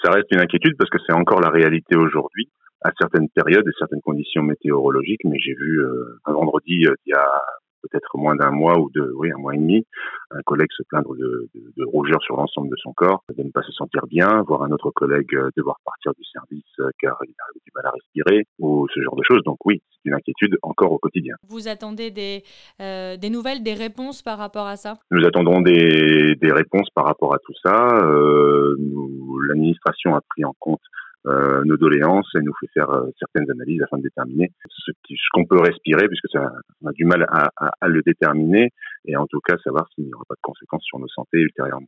Ça reste une inquiétude parce que c'est encore la réalité aujourd'hui, à certaines périodes et certaines conditions météorologiques. Mais j'ai vu un vendredi il y a peut-être moins d'un mois ou un mois et demi, un collègue se plaindre de rougeur sur l'ensemble de son corps, de ne pas se sentir bien, voir un autre collègue devoir partir du service car il avait du mal à respirer, ou ce genre de choses. Donc oui, c'est une inquiétude encore au quotidien. Vous attendez des nouvelles, des réponses par rapport à ça? Nous attendons des réponses par rapport à tout ça. L'administration a pris en compte nos doléances et nous fait faire certaines analyses afin de déterminer ce qu'on peut respirer, puisque on a du mal à le déterminer, et en tout cas savoir s'il n'y aura pas de conséquences sur nos santé ultérieurement.